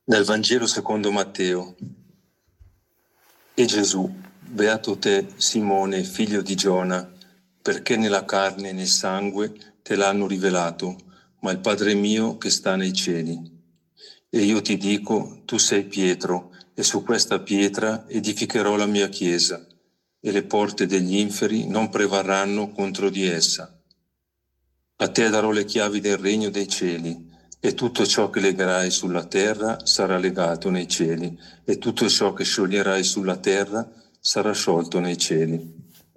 Dal Vangelo secondo Matteo. E Gesù, beato te, Simone, figlio di Giona, perché nella carne e nel sangue te l'hanno rivelato, ma il Padre mio che sta nei cieli. E io ti dico, tu sei Pietro, e su questa pietra edificherò la mia chiesa, e le porte degli inferi non prevarranno contro di essa. A te darò le chiavi del regno dei cieli, e tutto ciò che legherai sulla terra sarà legato nei cieli, e tutto ciò che scioglierai sulla terra sarà sciolto nei cieli.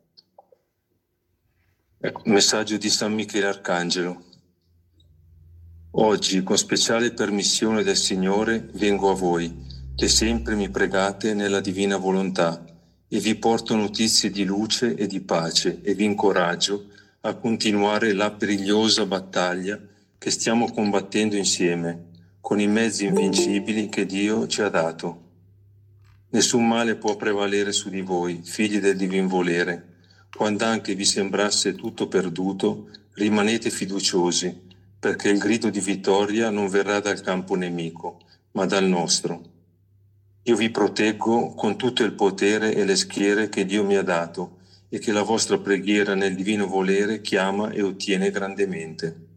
Ecco, messaggio di San Michele Arcangelo. Oggi, con speciale permissione del Signore, vengo a voi, che sempre mi pregate nella divina volontà, e vi porto notizie di luce e di pace, e vi incoraggio a continuare la perigliosa battaglia che stiamo combattendo insieme, con i mezzi invincibili che Dio ci ha dato. Nessun male può prevalere su di voi, figli del divin volere. Quando anche vi sembrasse tutto perduto, rimanete fiduciosi, perché il grido di vittoria non verrà dal campo nemico, ma dal nostro. Io vi proteggo con tutto il potere e le schiere che Dio mi ha dato, e che la vostra preghiera nel divino volere chiama e ottiene grandemente.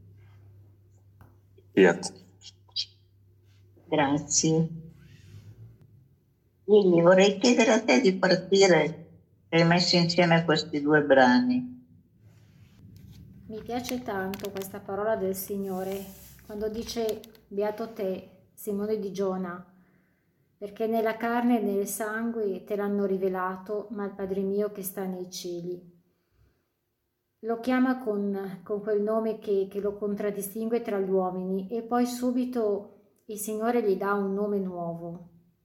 Fiat. Grazie. Quindi vorrei chiedere a te di partire, che hai messo insieme questi due brani. Mi piace tanto questa parola del Signore quando dice beato te, Simone di Giona, perché nella carne e nel sangue te l'hanno rivelato, ma il Padre mio che sta nei cieli. Lo chiama con quel nome che lo contraddistingue tra gli uomini e poi subito il Signore gli dà un nome nuovo.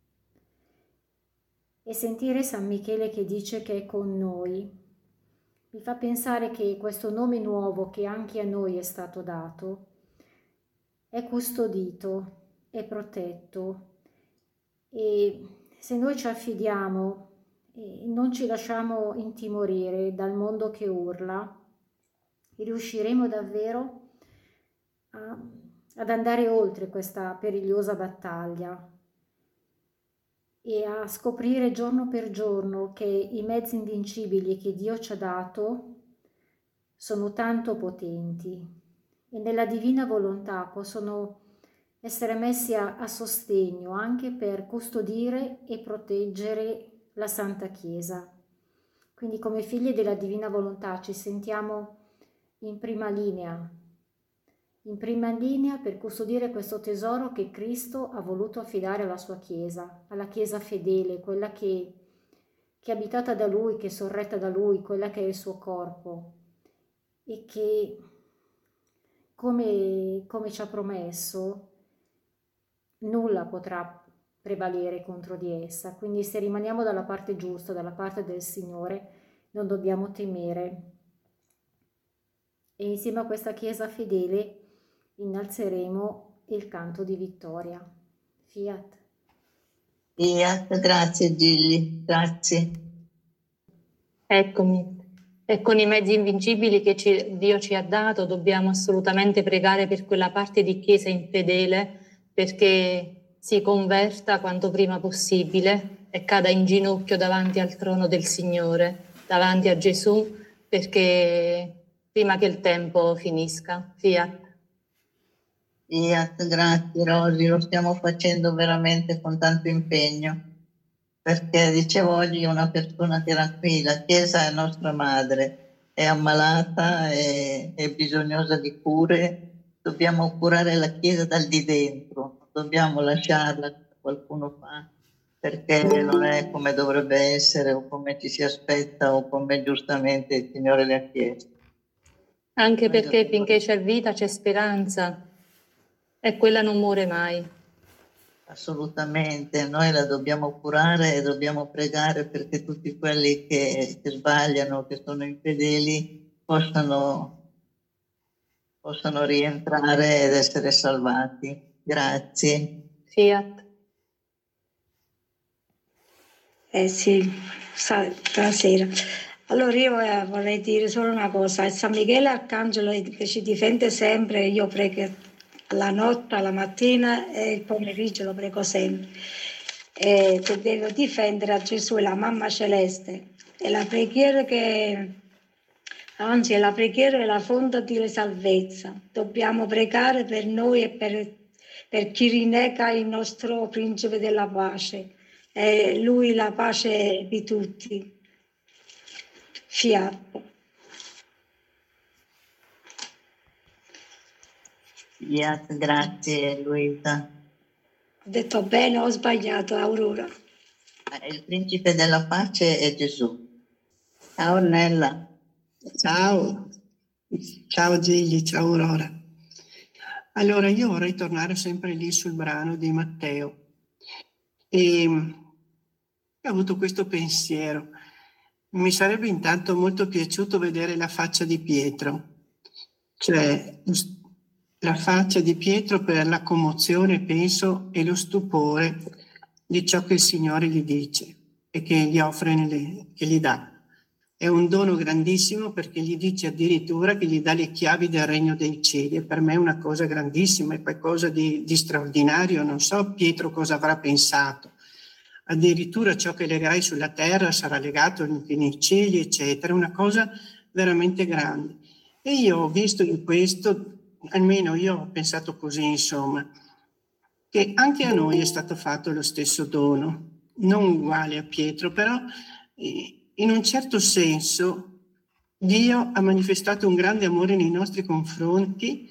E sentire San Michele che dice che è con noi mi fa pensare che questo nome nuovo che anche a noi è stato dato è custodito, è protetto e se noi ci affidiamo e non ci lasciamo intimorire dal mondo che urla, riusciremo davvero ad andare oltre questa perigliosa battaglia e a scoprire giorno per giorno che i mezzi invincibili che Dio ci ha dato sono tanto potenti e nella divina volontà possono essere messi a sostegno anche per custodire e proteggere la Santa Chiesa. Quindi come figli della divina volontà ci sentiamo in prima linea per custodire questo tesoro che Cristo ha voluto affidare alla sua Chiesa, alla Chiesa fedele, quella che è abitata da Lui, che è sorretta da Lui, quella che è il suo corpo e che, come ci ha promesso, nulla potrà prevalere contro di essa. Quindi se rimaniamo dalla parte giusta, dalla parte del Signore, non dobbiamo temere. E insieme a questa Chiesa fedele innalzeremo il canto di vittoria. Fiat. Fiat, grazie Gilli, grazie. Eccomi. E con i mezzi invincibili che Dio ci ha dato dobbiamo assolutamente pregare per quella parte di Chiesa infedele perché si converta quanto prima possibile e cada in ginocchio davanti al trono del Signore, davanti a Gesù, perché prima che il tempo finisca. Fiat. Fiat, grazie Rosy, lo stiamo facendo veramente con tanto impegno, perché dicevo oggi una persona che era qui, la Chiesa è nostra madre, è ammalata, è bisognosa di cure, dobbiamo curare la Chiesa dal di dentro, non dobbiamo lasciarla come qualcuno fa, perché non è come dovrebbe essere o come ci si aspetta o come giustamente il Signore le ha chiesto. Anche perché finché c'è vita c'è speranza e quella non muore mai. Assolutamente, noi la dobbiamo curare e dobbiamo pregare perché tutti quelli che sbagliano, che sono infedeli, possano rientrare ed essere salvati. Grazie. Fiat. Sì, stasera. Allora io vorrei dire solo una cosa, San Michele Arcangelo che ci difende sempre, io prego alla notte, alla mattina e il pomeriggio lo prego sempre. E che devo difendere a Gesù e la mamma celeste. E la preghiera anzi, la preghiera è la fonte di salvezza. Dobbiamo pregare per noi e per chi rinnega il nostro principe della pace. È lui la pace di tutti. Fiat. Fiat, grazie Luisa. Ho detto bene o ho sbagliato, Aurora? Il principe della pace è Gesù. Ciao Ornella. Ciao, ciao Gigli, ciao Aurora. Allora io vorrei tornare sempre lì sul brano di Matteo e ho avuto questo pensiero. Mi sarebbe intanto molto piaciuto vedere la faccia di Pietro, cioè la faccia di Pietro per la commozione, penso, e lo stupore di ciò che il Signore gli dice e che gli offre, che gli dà. È un dono grandissimo perché gli dice addirittura che gli dà le chiavi del regno dei cieli, e per me è una cosa grandissima, è qualcosa di straordinario. Non so Pietro cosa avrà pensato. Addirittura ciò che legherai sulla terra sarà legato nei cieli, eccetera, una cosa veramente grande. E io ho visto in questo, almeno io ho pensato così, insomma, che anche a noi è stato fatto lo stesso dono, non uguale a Pietro, però in un certo senso Dio ha manifestato un grande amore nei nostri confronti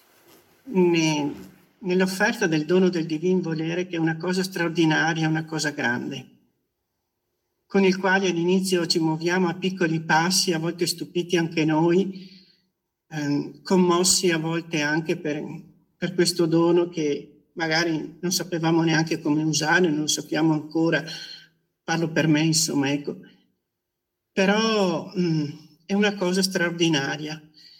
nell'offerta del dono del divin volere, che è una cosa straordinaria, una cosa grande, con il quale all'inizio ci muoviamo a piccoli passi, a volte stupiti anche noi, commossi a volte anche per questo dono che magari non sapevamo neanche come usare, non lo sappiamo ancora, parlo per me, insomma, ecco. Però è una cosa straordinaria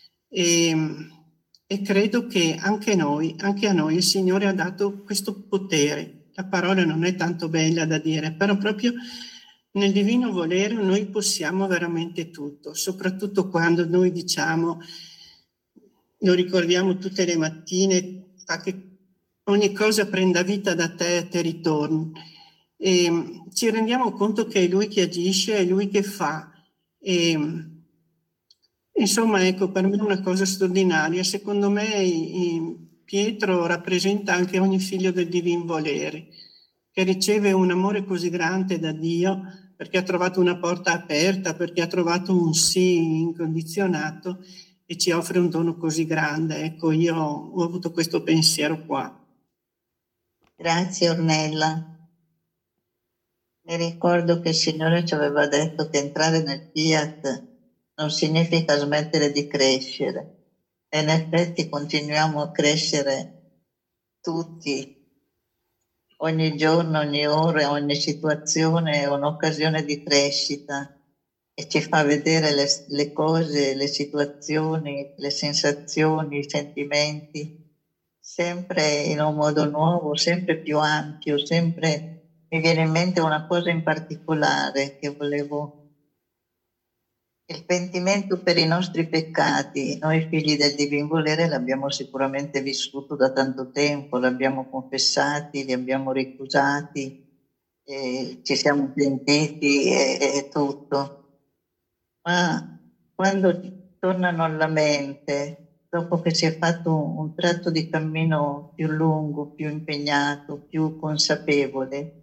e credo che anche a noi il Signore ha dato questo potere. La parola non è tanto bella da dire, però proprio nel divino volere noi possiamo veramente tutto, soprattutto quando noi diciamo, lo ricordiamo tutte le mattine, che ogni cosa prenda vita da te e te ritorni. E ci rendiamo conto che è Lui che agisce, è Lui che fa. E, insomma, ecco, per me è una cosa straordinaria. Secondo me Pietro rappresenta anche ogni figlio del divin volere, che riceve un amore così grande da Dio, perché ha trovato una porta aperta, perché ha trovato un sì incondizionato e ci offre un dono così grande. Ecco, io ho avuto questo pensiero qua. Grazie Ornella. Mi ricordo che il Signore ci aveva detto che entrare nel Fiat non significa smettere di crescere, e in effetti continuiamo a crescere tutti, ogni giorno, ogni ora, ogni situazione è un'occasione di crescita e ci fa vedere le cose, le situazioni, le sensazioni, i sentimenti sempre in un modo nuovo, sempre più ampio, sempre. Mi viene in mente una cosa in particolare che volevo. Il pentimento per i nostri peccati, noi figli del divin volere l'abbiamo sicuramente vissuto da tanto tempo, l'abbiamo confessati, li abbiamo ricusati, ci siamo pentiti e tutto. Ma quando tornano alla mente, dopo che si è fatto un tratto di cammino più lungo, più impegnato, più consapevole,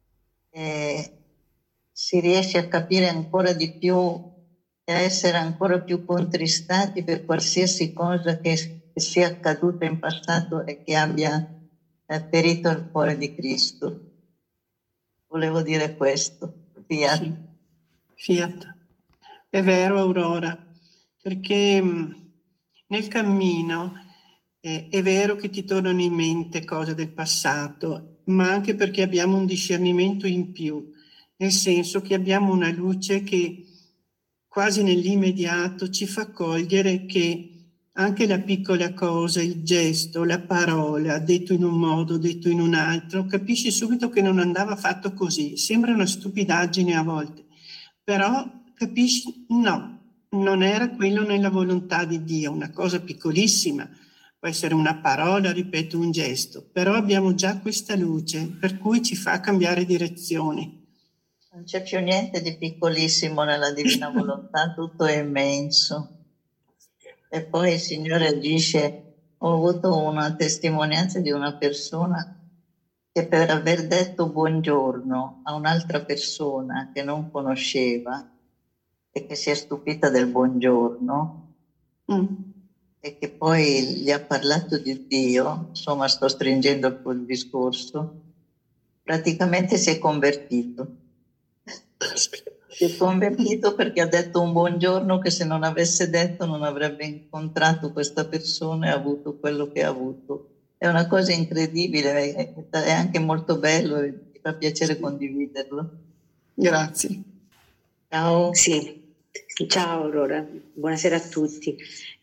si riesce a capire ancora di più e a essere ancora più contristati per qualsiasi cosa che sia accaduta in passato e che abbia ferito il cuore di Cristo. Volevo dire questo. Fiat. Sì. Fiat. È vero, Aurora, perché nel cammino è vero che ti tornano in mente cose del passato, ma anche perché abbiamo un discernimento in più, nel senso che abbiamo una luce che quasi nell'immediato ci fa cogliere che anche la piccola cosa, il gesto, la parola, detto in un modo, detto in un altro, capisci subito che non andava fatto così. Sembra una stupidaggine a volte, però capisci, no, non era quello nella volontà di Dio, una cosa piccolissima, può essere una parola, ripeto, un gesto, però abbiamo già questa luce per cui ci fa cambiare direzione. Non c'è più niente di piccolissimo nella divina volontà, tutto è immenso. E poi il Signore agisce. Ho avuto una testimonianza di una persona che per aver detto buongiorno a un'altra persona che non conosceva e che si è stupita del buongiorno e che poi gli ha parlato di Dio, insomma sto stringendo quel discorso, praticamente si è convertito. Si è convertito perché ha detto un buongiorno che se non avesse detto non avrebbe incontrato questa persona e avuto quello che ha avuto. È una cosa incredibile, è anche molto bello e mi fa piacere condividerlo. Grazie. Ciao. Sì. Ciao Aurora, buonasera a tutti.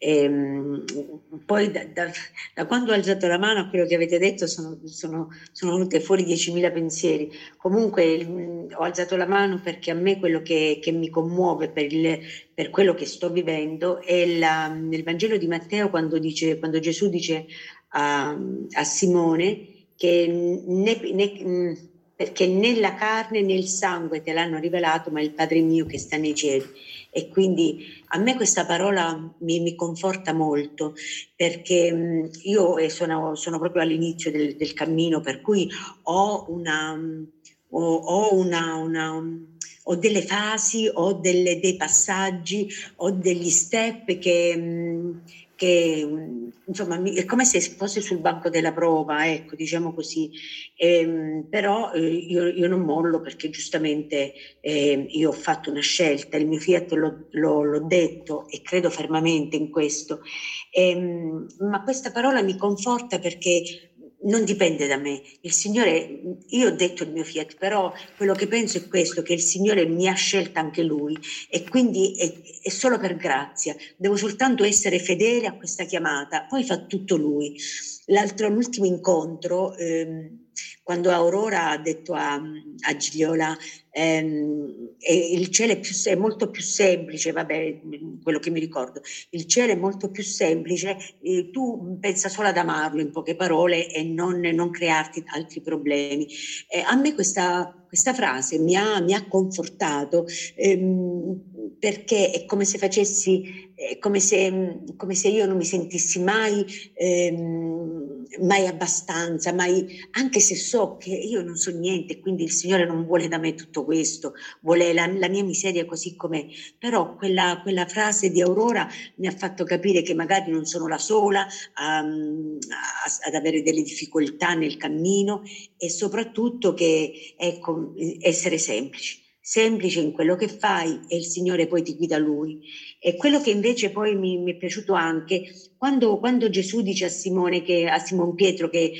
Poi da quando ho alzato la mano a quello che avete detto sono venute fuori 10.000 pensieri. Comunque ho alzato la mano perché a me quello che mi commuove per quello che sto vivendo è nel Vangelo di Matteo quando Gesù dice a Simone che perché né la carne né il sangue te l'hanno rivelato, ma il Padre mio che sta nei cieli. E quindi a me questa parola mi conforta molto, perché io sono proprio all'inizio del cammino, per cui ho delle fasi, ho dei passaggi, ho degli step che insomma è come se fosse sul banco della prova, ecco, diciamo così. Però io non mollo, perché giustamente io ho fatto una scelta, il mio fiat l'ho detto e credo fermamente in questo, ma questa parola mi conforta perché non dipende da me. Il Signore, io ho detto il mio fiat, però quello che penso è questo, che il Signore mi ha scelta anche Lui, e quindi è solo per grazia, devo soltanto essere fedele a questa chiamata, poi fa tutto Lui. L'ultimo incontro, quando Aurora ha detto a Gigliola il cielo è molto più semplice, vabbè, quello che mi ricordo, il cielo è molto più semplice, tu pensa solo ad amarlo, in poche parole, e non crearti altri problemi. A me questa frase mi ha confortato, perché è come se come se io non mi sentissi mai abbastanza, anche se so che io non so niente, quindi il Signore non vuole da me tutto questo, vuole la mia miseria così com'è, però quella frase di Aurora mi ha fatto capire che magari non sono la sola ad avere delle difficoltà nel cammino, e soprattutto che, ecco, essere semplice in quello che fai, e il Signore poi ti guida Lui. E quello che invece poi mi è piaciuto anche quando Gesù dice a Simon Pietro che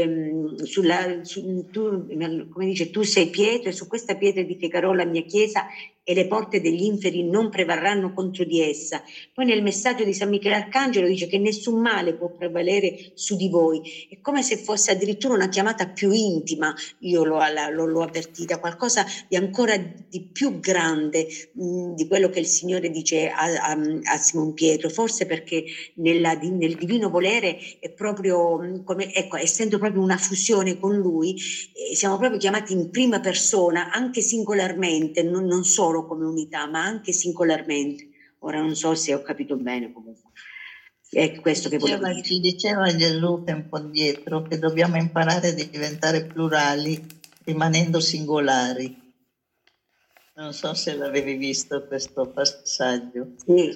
come dice, tu sei Pietro e su questa pietra edificherò la mia chiesa e le porte degli inferi non prevarranno contro di essa. Poi nel messaggio di San Michele Arcangelo dice che nessun male può prevalere su di voi. È come se fosse addirittura una chiamata più intima, io l'ho avvertita, qualcosa di ancora di più grande di quello che il Signore dice a Simon Pietro, forse perché nel divino volere è proprio come, ecco, essendo proprio una fusione con Lui, siamo proprio chiamati in prima persona, anche singolarmente, non solo come unità, ma anche singolarmente. Ora non so se ho capito bene, comunque. È questo che volevo dire. Ci diceva Gesù tempo dietro che dobbiamo imparare a diventare plurali rimanendo singolari. Non so se l'avevi visto questo passaggio.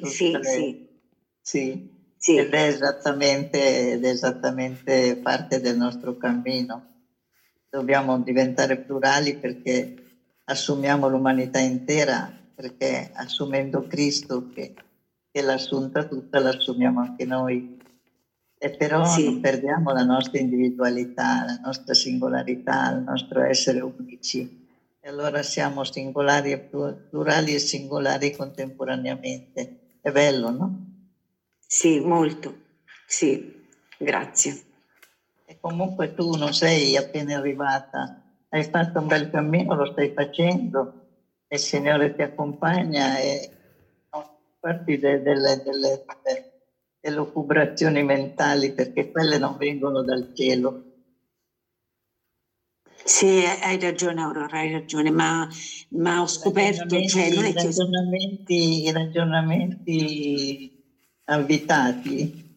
Sì. Ed è esattamente parte del nostro cammino. Dobbiamo diventare plurali perché assumiamo l'umanità intera, perché assumendo Cristo che l'ha assunta tutta, l'assumiamo anche noi. E però non perdiamo la nostra individualità, la nostra singolarità, il nostro essere unici. E allora siamo singolari e plurali e singolari contemporaneamente. È bello, no? Sì, molto. Sì, grazie. E comunque tu non sei appena arrivata, hai fatto un bel cammino, lo stai facendo, e il Signore ti accompagna e parti delle elucubrazioni mentali, perché quelle non vengono dal cielo. Sì, hai ragione Aurora, hai ragione, ma ho scoperto, cioè non è che i ragionamenti avvitati,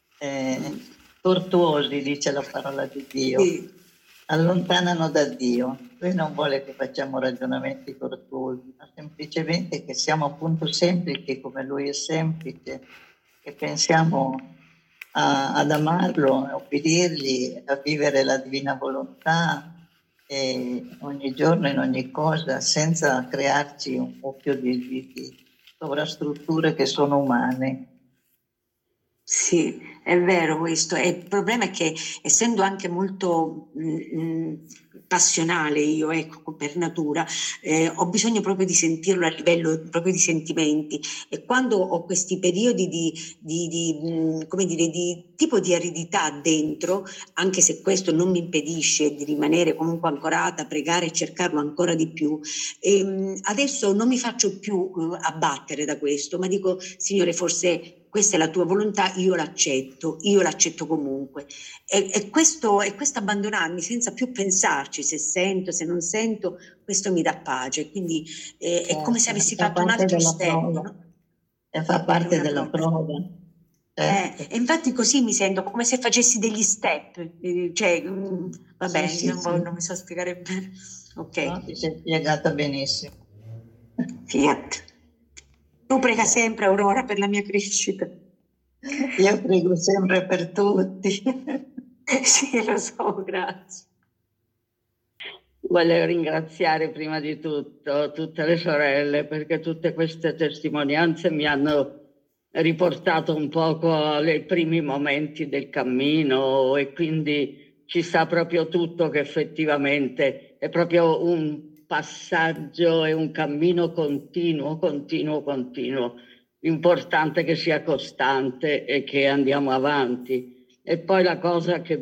tortuosi, dice la parola di Dio, sì, allontanano da Dio. Lui non vuole che facciamo ragionamenti tortuosi, ma semplicemente che siamo appunto semplici come Lui è semplice, che pensiamo ad amarlo, a obbedirgli, a vivere la divina volontà ogni giorno in ogni cosa, senza crearci un mucchio di sovrastrutture che sono umane. Sì, è vero questo. E il problema è che, essendo anche molto passionale io, ecco, per natura, ho bisogno proprio di sentirlo a livello proprio di sentimenti, e quando ho questi periodi come dire, di tipo di aridità dentro, anche se questo non mi impedisce di rimanere comunque ancorata, pregare e cercarlo ancora di più, adesso non mi faccio più abbattere da questo, ma dico: Signore, forse questa è la tua volontà, io l'accetto comunque. E questo abbandonarmi senza più pensarci, se sento, se non sento, questo mi dà pace. Quindi è come se avessi fatto un altro step. No? E fa parte della prova. E infatti così mi sento, come se facessi degli step. Cioè, vabbè, sì, non mi so spiegare bene. Ok. No, ti sei spiegata benissimo. Fiat. Tu prega sempre, Aurora, per la mia crescita. Io prego sempre per tutti. Sì, lo so, grazie. Voglio ringraziare prima di tutto tutte le sorelle, perché tutte queste testimonianze mi hanno riportato un poco ai primi momenti del cammino, e quindi ci sta proprio tutto, che effettivamente è proprio un passaggio e un cammino continuo. L'importante è che sia costante e che andiamo avanti. E poi la cosa che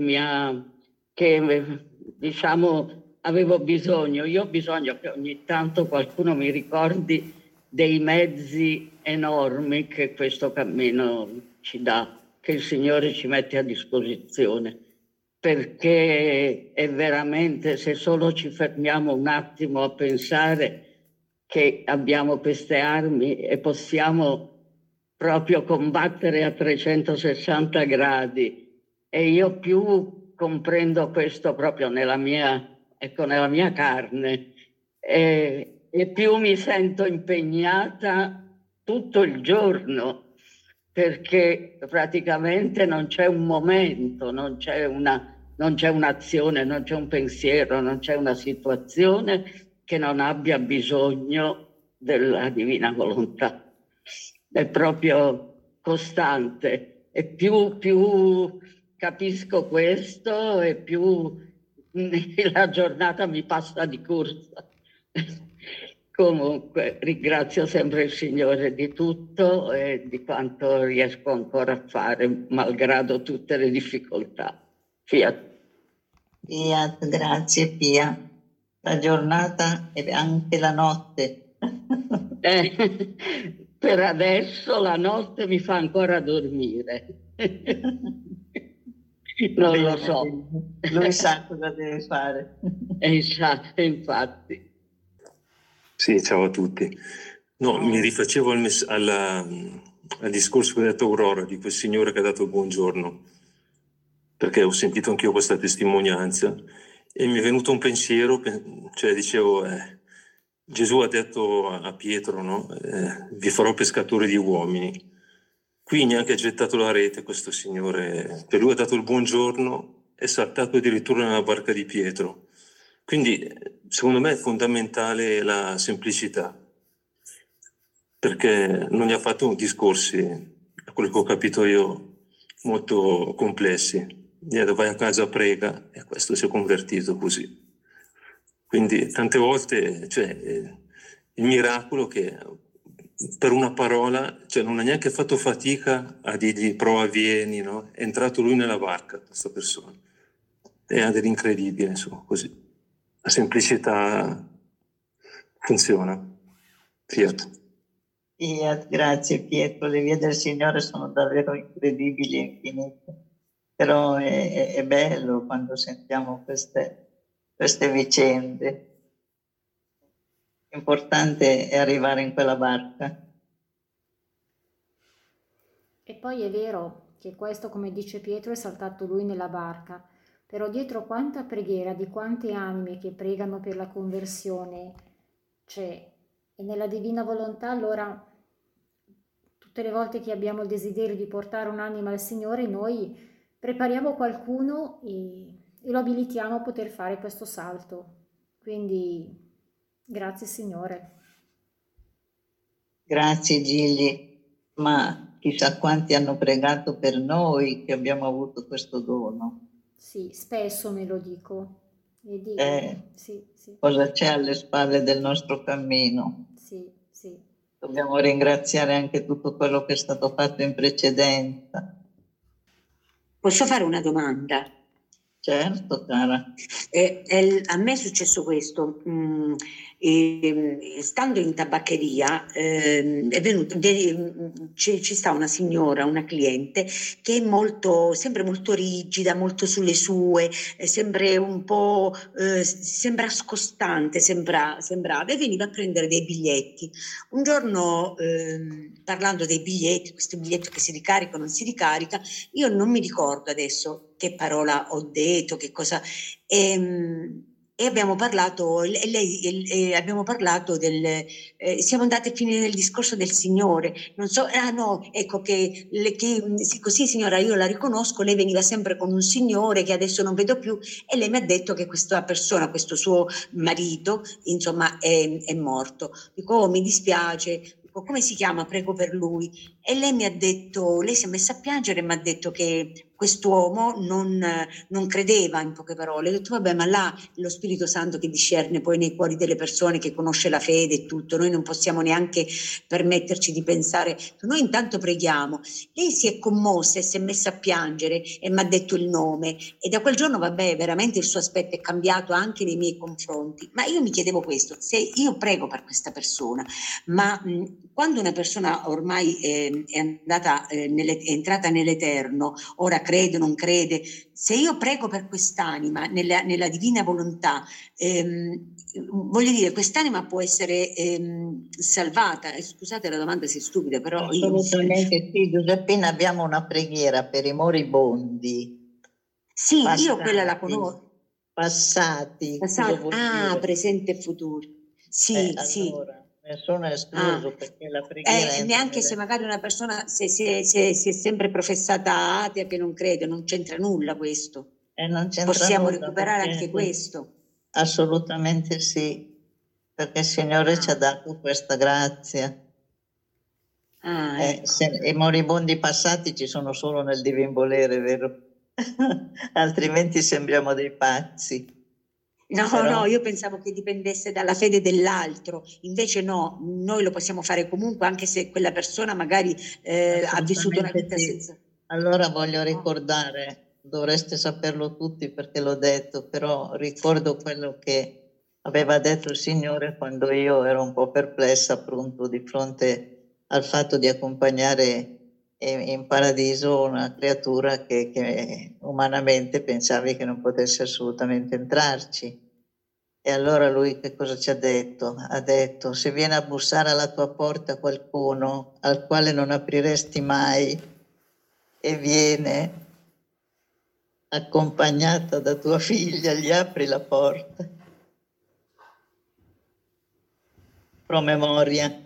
avevo bisogno, io ho bisogno che ogni tanto qualcuno mi ricordi dei mezzi enormi che questo cammino ci dà, che il Signore ci mette a disposizione, perché è veramente, se solo ci fermiamo un attimo a pensare che abbiamo queste armi e possiamo proprio combattere a 360 gradi, e io più comprendo questo proprio nella mia carne, e più mi sento impegnata tutto il giorno, perché praticamente non c'è un momento, non c'è un'azione, non c'è un pensiero, non c'è una situazione che non abbia bisogno della divina volontà. È proprio costante, e più capisco questo e più la giornata mi passa di corsa. Comunque ringrazio sempre il Signore di tutto e di quanto riesco ancora a fare, malgrado tutte le difficoltà. Fiat. Fiat, grazie Pia. La giornata e anche la notte. Per adesso la notte mi fa ancora dormire. Non bene, lo so. Lui sa cosa deve fare. Infatti. Sì, ciao a tutti. No, mi rifacevo al discorso che ha detto Aurora, di quel signore che ha dato il buongiorno, perché ho sentito anch'io questa testimonianza e mi è venuto un pensiero, cioè dicevo, Gesù ha detto a Pietro, no? Vi farò pescatori di uomini. Qui neanche ha gettato la rete questo signore, per lui ha dato il buongiorno, è saltato addirittura nella barca di Pietro. Quindi secondo me è fondamentale la semplicità, perché non gli ha fatto discorsi, a quello che ho capito io, molto complessi. Gli ha detto vai a casa, prega, e questo si è convertito così. Quindi tante volte, cioè, il miracolo che per una parola, cioè non ha neanche fatto fatica a dirgli prova, vieni, no? È entrato lui nella barca, questa persona. È dell'incredibile, insomma, così. La semplicità funziona. Fiat. Grazie Pietro, le vie del Signore sono davvero incredibili e infinite, però è bello quando sentiamo queste vicende. L'importante è arrivare in quella barca. E poi è vero che questo, come dice Pietro, è saltato lui nella barca, però dietro quanta preghiera di quante anime che pregano per la conversione c'è. E nella divina volontà, allora, tutte le volte che abbiamo il desiderio di portare un'anima al Signore, noi prepariamo qualcuno e lo abilitiamo a poter fare questo salto. Quindi, grazie Signore. Grazie Gigli, ma chissà quanti hanno pregato per noi che abbiamo avuto questo dono. Sì, spesso me lo dico. E dico, sì. Cosa c'è alle spalle del nostro cammino? Sì. Dobbiamo ringraziare anche tutto quello che è stato fatto in precedenza. Posso fare una domanda? Certo, cara. A me è successo questo. Stando in tabaccheria ci sta una signora, una cliente che è sempre molto rigida, molto sulle sue, sempre un po' sembra scostante, sembrava, e veniva a prendere dei biglietti. Un giorno parlando dei biglietti, questo biglietto che si ricarica o non si ricarica, io non mi ricordo adesso che parola ho detto, che cosa, e abbiamo parlato, abbiamo parlato siamo andati a finire nel discorso del Signore, non so, ecco così signora io la riconosco, lei veniva sempre con un signore che adesso non vedo più, e lei mi ha detto che questa persona, questo suo marito, insomma, è morto. Dico, oh, mi dispiace, dico, come si chiama? Prego per lui. E lei mi ha detto, lei si è messa a piangere e mi ha detto che quest'uomo non credeva, in poche parole. Ho detto, vabbè, ma là lo Spirito Santo che discerne poi nei cuori delle persone, che conosce la fede e tutto, noi non possiamo neanche permetterci di pensare. Noi intanto preghiamo. Lei si è commossa e si è messa a piangere e mi ha detto il nome, e da quel giorno, vabbè, veramente il suo aspetto è cambiato anche nei miei confronti. Ma io mi chiedevo questo, se io prego per questa persona, ma quando una persona ormai è entrata nell'Eterno, ora crede o non crede, se io prego per quest'anima nella divina volontà, voglio dire, quest'anima può essere salvata. Scusate la domanda se è stupida, però assolutamente sì. Giuseppina, abbiamo una preghiera per i moribondi. Sì, io quella la conosco. Passati. Presente e futuro. Sì, sì. Allora, nessuno è escluso, perché la preghiera neanche se magari una persona si è sempre professata atea, che non crede, non c'entra nulla questo. Non c'entra Possiamo nulla, recuperare anche questo. Assolutamente sì, perché il Signore ci ha dato questa grazia. I moribondi passati ci sono solo nel divin volere, vero? Altrimenti sembriamo dei pazzi. No, io pensavo che dipendesse dalla fede dell'altro, invece no, noi lo possiamo fare comunque, anche se quella persona magari ha vissuto una vita senza... Allora voglio ricordare, dovreste saperlo tutti perché l'ho detto, però ricordo quello che aveva detto il Signore quando io ero un po' perplessa, appunto, di fronte al fatto di accompagnare in paradiso una creatura che umanamente pensavi che non potesse assolutamente entrarci. E allora lui che cosa ci ha detto? Ha detto, se viene a bussare alla tua porta qualcuno al quale non apriresti mai e viene accompagnata da tua figlia, gli apri la porta. Promemoria.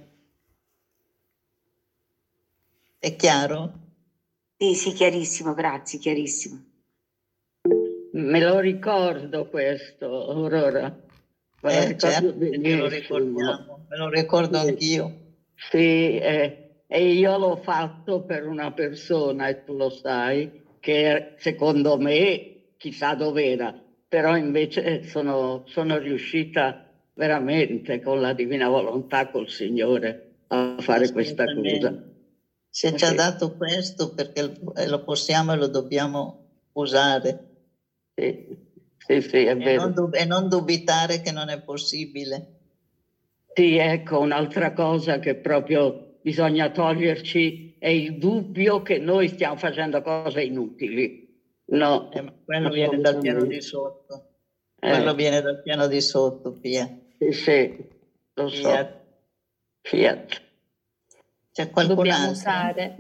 È chiaro? Sì, chiarissimo, grazie, chiarissimo. Me lo ricordo questo, Aurora. Certo, me lo ricordiamo, me lo ricordo anch'io. Sì, e io l'ho fatto per una persona, e tu lo sai, che secondo me chissà dov'era, però invece sono riuscita veramente con la divina volontà, col Signore, a fare questa cosa. Se ci ha dato questo perché lo possiamo e lo dobbiamo usare. Sì, è vero. E non dubitare che non è possibile. Sì, ecco, un'altra cosa che proprio bisogna toglierci il dubbio che noi stiamo facendo cose inutili. No, ma quello viene dal piano di sotto. Quello viene dal piano di sotto, Pia. Sì, lo so. Fiat. C'è qualcun Dobbiamo altro? usare.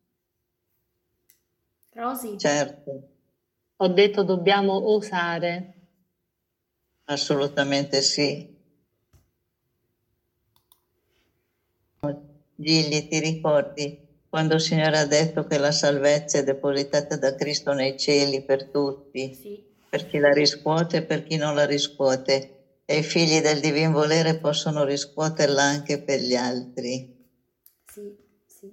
Rosi? Certo, Ho detto dobbiamo osare. assolutamente sì. Gigli, ti ricordi quando il Signore ha detto che la salvezza è depositata da Cristo nei cieli per tutti? Sì. Per chi la riscuote e per chi non la riscuote. E i figli del divin volere possono riscuoterla anche per gli altri. Sì, sì.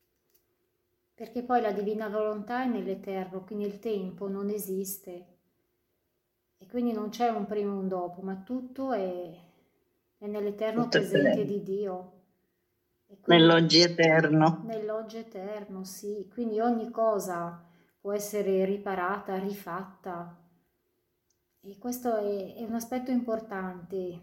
Perché poi la divina volontà è nell'eterno, quindi il tempo non esiste. E quindi non c'è un prima e un dopo, ma tutto è nell'eterno Tutto è presente pleno. di Dio. E quindi Nell'oggi eterno. nell'oggi eterno, sì. Quindi ogni cosa può essere riparata, rifatta. E questo è un aspetto importante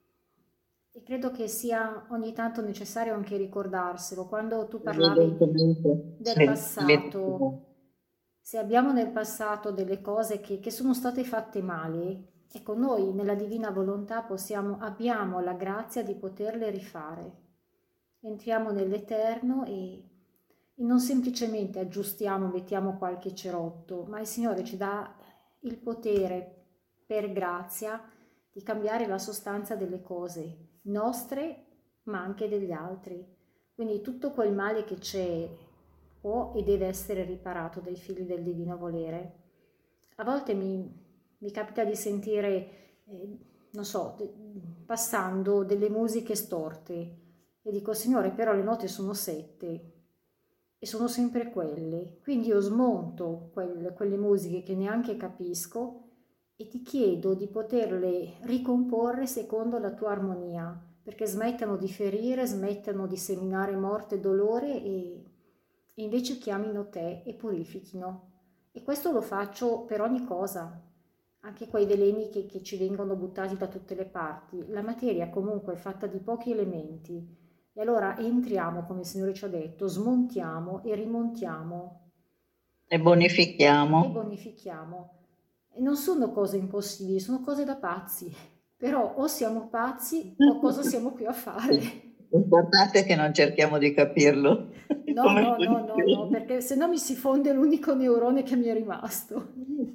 e credo che sia ogni tanto necessario anche ricordarselo. Quando tu parlavi del passato, se abbiamo nel passato delle cose che sono state fatte male, ecco, noi nella divina volontà abbiamo la grazia di poterle rifare. Entriamo nell'eterno e non semplicemente aggiustiamo, mettiamo qualche cerotto, ma il Signore ci dà il potere per grazia di cambiare la sostanza delle cose nostre ma anche degli altri. Quindi tutto quel male che c'è può e deve essere riparato dai figli del divino volere. A volte mi capita di sentire, non so, passando delle musiche storte e dico, Signore, però le note sono 7 e sono sempre quelle, quindi io smonto quelle musiche che neanche capisco e ti chiedo di poterle ricomporre secondo la tua armonia, perché smettano di ferire, smettano di seminare morte e dolore e invece chiamino te e purifichino. E questo lo faccio per ogni cosa, anche quei veleni che ci vengono buttati da tutte le parti. La materia comunque è fatta di pochi elementi e allora entriamo, come il Signore ci ha detto, smontiamo e rimontiamo. E bonifichiamo. E bonifichiamo. E non sono cose impossibili, sono cose da pazzi. Però o siamo pazzi o cosa siamo qui a fare? L'importante è che non cerchiamo di capirlo. No, perché se no mi si fonde l'unico neurone che mi è rimasto.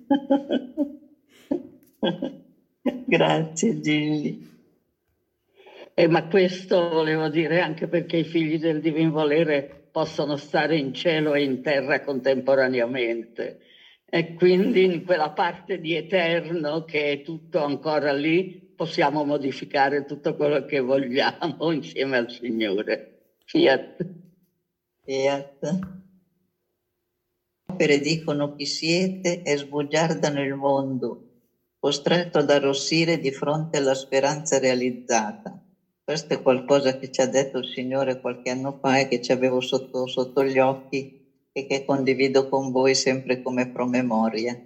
Grazie Gilli. Ma questo volevo dire anche perché i figli del divin volere possono stare in cielo e in terra contemporaneamente. E quindi in quella parte di eterno che è tutto ancora lì possiamo modificare tutto quello che vogliamo insieme al Signore. Fiat. Fiat. Opere dicono chi siete e sbugiardano il mondo, costretto ad arrossire di fronte alla speranza realizzata. Questo è qualcosa che ci ha detto il Signore qualche anno fa e che ci avevo sotto gli occhi e che condivido con voi sempre come promemoria.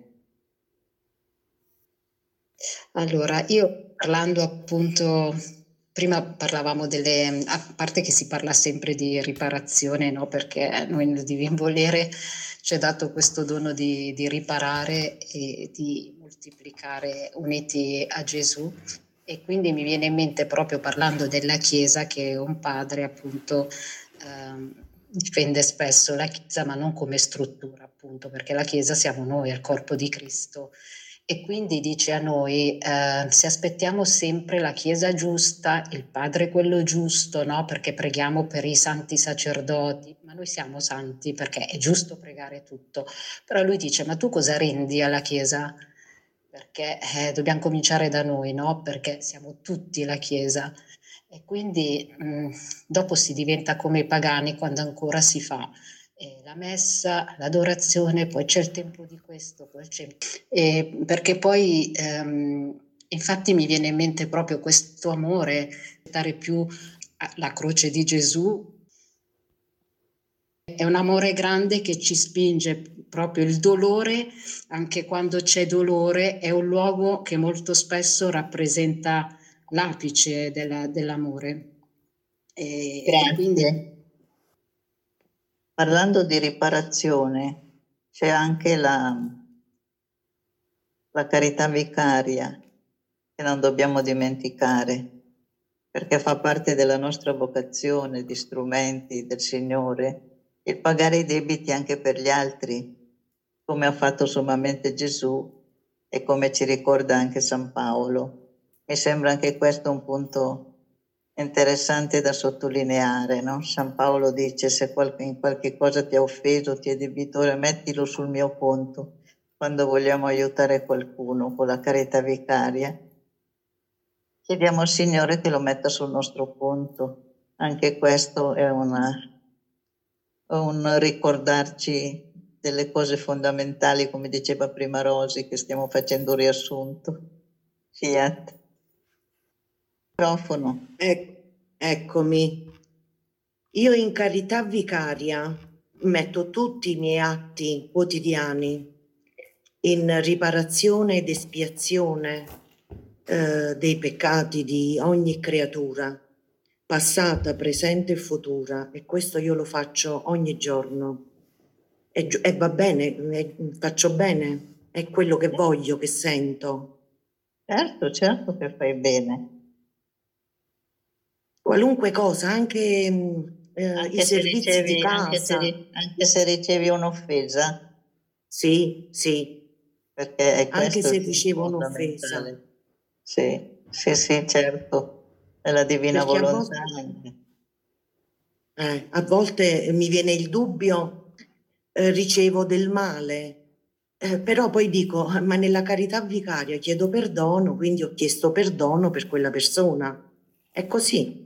Allora, io parlando appunto, prima parlavamo a parte che si parla sempre di riparazione, no? Perché noi nel Divin Volere ci è dato questo dono di riparare e di moltiplicare uniti a Gesù. E quindi mi viene in mente, proprio parlando della Chiesa, che un padre appunto difende spesso la Chiesa, ma non come struttura, appunto, perché la Chiesa siamo noi, è il corpo di Cristo. E quindi dice a noi, se aspettiamo sempre la Chiesa giusta, il Padre quello giusto, no? Perché preghiamo per i santi sacerdoti, ma noi siamo santi perché è giusto pregare tutto. Però lui dice, ma tu cosa rendi alla Chiesa? Perché dobbiamo cominciare da noi, no? Perché siamo tutti la Chiesa. E quindi dopo si diventa come i pagani quando ancora si fa la messa, l'adorazione, poi c'è il tempo di questo, poi c'è... perché poi infatti mi viene in mente proprio questo amore, dare più alla croce di Gesù. È un amore grande che ci spinge, proprio il dolore, anche quando c'è dolore, è un luogo che molto spesso rappresenta l'apice dell'amore. Grazie. Quindi parlando di riparazione, c'è anche la carità vicaria che non dobbiamo dimenticare, perché fa parte della nostra vocazione di strumenti del Signore, il pagare i debiti anche per gli altri, come ha fatto sommamente Gesù e come ci ricorda anche San Paolo. Mi sembra anche questo un punto interessante da sottolineare, no? San Paolo dice: se in qualche cosa ti ha offeso, ti è debitore, mettilo sul mio conto. Quando vogliamo aiutare qualcuno con la carità vicaria, chiediamo al Signore che lo metta sul nostro conto. Anche questo è un ricordarci delle cose fondamentali, come diceva prima Rosi, che stiamo facendo un riassunto. Fiat. Microfono. Eccomi. Io in carità vicaria metto tutti i miei atti quotidiani in riparazione ed espiazione dei peccati di ogni creatura, passata, presente e futura, e questo io lo faccio ogni giorno e va bene, faccio bene, è quello che voglio, che sento. Certo che fai bene. Qualunque cosa, anche i servizi di casa. Anche se ricevi un'offesa? Sì. Perché è questo anche se ricevo un'offesa. Sì, certo. È la divina volontà. A volte mi viene il dubbio, ricevo del male, però poi dico, ma nella carità vicaria chiedo perdono, quindi ho chiesto perdono per quella persona. È così.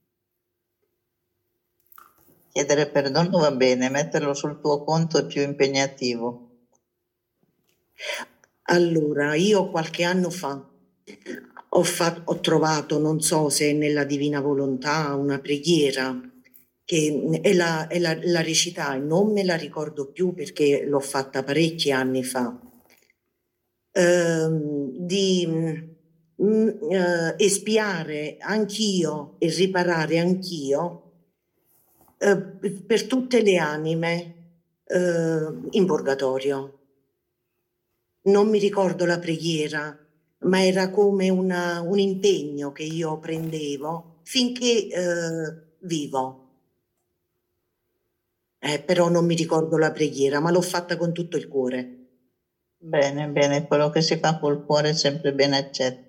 Chiedere perdono va bene, metterlo sul tuo conto è più impegnativo. Allora, io qualche anno fa ho trovato, non so se è nella divina volontà, una preghiera che è la recitai, non me la ricordo più perché l'ho fatta parecchi anni fa, di espiare anch'io e riparare anch'io per tutte le anime in purgatorio. Non mi ricordo la preghiera, ma era come un impegno che io prendevo finché vivo. Però non mi ricordo la preghiera, ma l'ho fatta con tutto il cuore. Bene, quello che si fa col cuore è sempre ben accetto.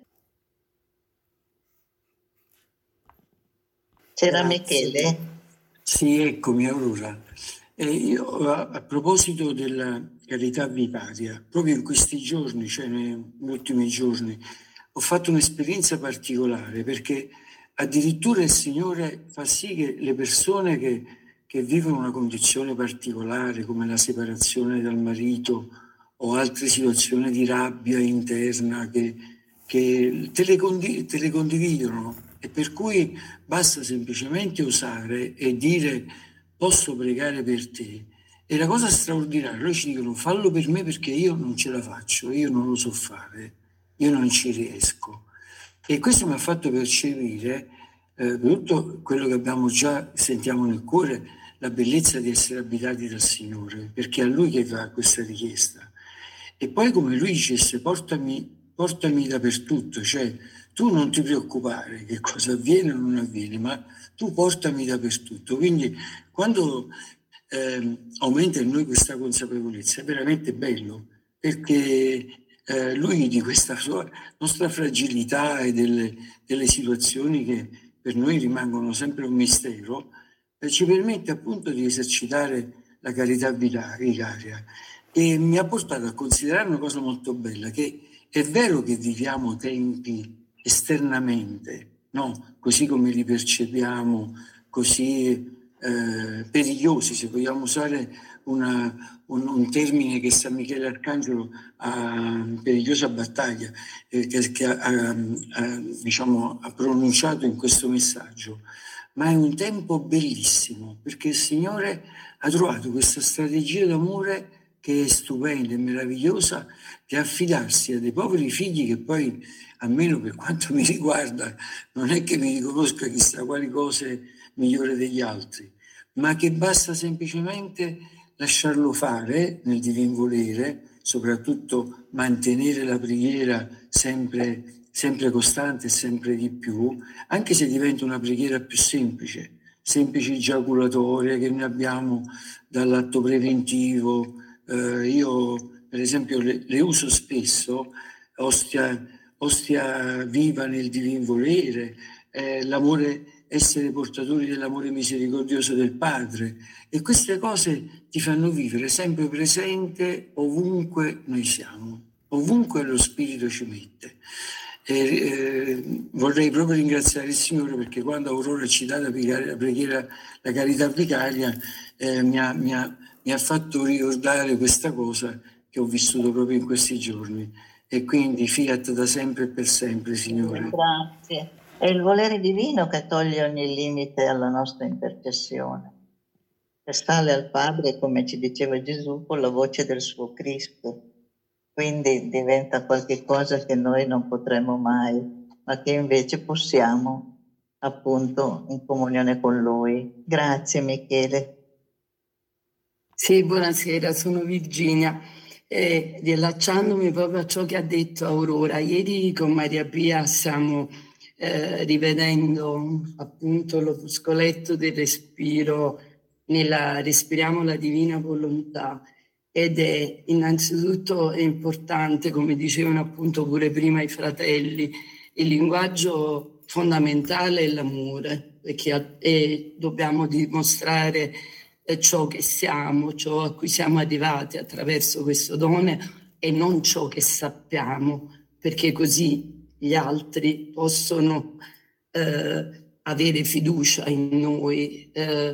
C'era Michele? Sì, eccomi Aurora. Io a proposito della carità vicaria, proprio in questi giorni, cioè negli ultimi giorni, ho fatto un'esperienza particolare perché addirittura il Signore fa sì che le persone che vivono una condizione particolare come la separazione dal marito o altre situazioni di rabbia interna che te le condividono, e per cui basta semplicemente osare e dire posso pregare per te. E la cosa straordinaria, loro ci dicono fallo per me perché io non ce la faccio, io non lo so fare, io non ci riesco. E questo mi ha fatto percepire tutto quello che abbiamo già, sentiamo nel cuore, la bellezza di essere abitati dal Signore, perché è a Lui che fa questa richiesta. E poi come Lui dicesse portami dappertutto, cioè tu non ti preoccupare che cosa avviene o non avviene, ma tu portami dappertutto. Quindi quando aumenta in noi questa consapevolezza è veramente bello, perché Lui di questa sua nostra fragilità e delle situazioni che per noi rimangono sempre un mistero, ci permette appunto di esercitare la carità vicaria, e mi ha portato a considerare una cosa molto bella, che è vero che viviamo tempi esternamente, no? Così come li percepiamo, così perigliosi, se vogliamo usare un termine che San Michele Arcangelo ha, perigliosa battaglia, che ha pronunciato in questo messaggio, ma è un tempo bellissimo, perché il Signore ha trovato questa strategia d'amore che è stupenda e meravigliosa, di affidarsi a dei poveri figli che poi, almeno per quanto mi riguarda, non è che mi riconosca chissà quali cose migliore degli altri, ma che basta semplicemente lasciarlo fare nel divin volere, soprattutto mantenere la preghiera sempre costante e sempre di più, anche se diventa una preghiera più semplice, semplici giaculatorie che ne abbiamo dall'atto preventivo. Io per esempio le uso spesso, ostia viva nel divin volere, l'amore, essere portatori dell'amore misericordioso del Padre, e queste cose ti fanno vivere sempre presente ovunque noi siamo, ovunque lo Spirito ci mette. Vorrei proprio ringraziare il Signore, perché quando Aurora ci dà la preghiera, la carità vicaria, mi ha fatto ricordare questa cosa che ho vissuto proprio in questi giorni. E quindi fiat da sempre e per sempre, Signore. Grazie. È il volere divino che toglie ogni limite alla nostra intercessione, che sale al Padre, come ci diceva Gesù, con la voce del suo Cristo. Quindi diventa qualche cosa che noi non potremo mai, ma che invece possiamo, appunto, in comunione con Lui. Grazie, Michele. Sì, buonasera, sono Virginia. Riallacciandomi proprio a ciò che ha detto Aurora, ieri con Maria Pia stiamo rivedendo appunto l'opuscoletto del respiro, respiriamo la divina volontà, ed è innanzitutto è importante, come dicevano appunto pure prima i fratelli, il linguaggio fondamentale è l'amore, perché dobbiamo dimostrare ciò che siamo, ciò a cui siamo arrivati attraverso questo dono, e non ciò che sappiamo, perché così gli altri possono avere fiducia in noi,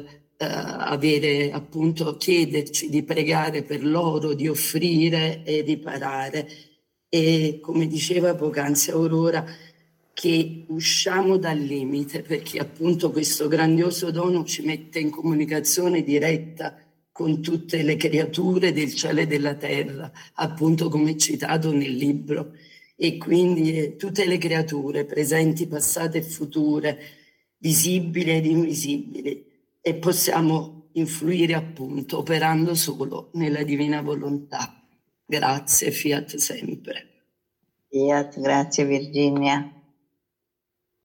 avere appunto, chiederci di pregare per loro, di offrire e riparare. E come diceva poc'anzi Aurora, che usciamo dal limite, perché appunto questo grandioso dono ci mette in comunicazione diretta con tutte le creature del cielo e della terra, appunto come citato nel libro. E quindi tutte le creature, presenti, passate e future, visibili ed invisibili, e possiamo influire appunto operando solo nella divina volontà. Grazie, fiat sempre. Fiat, grazie Virginia.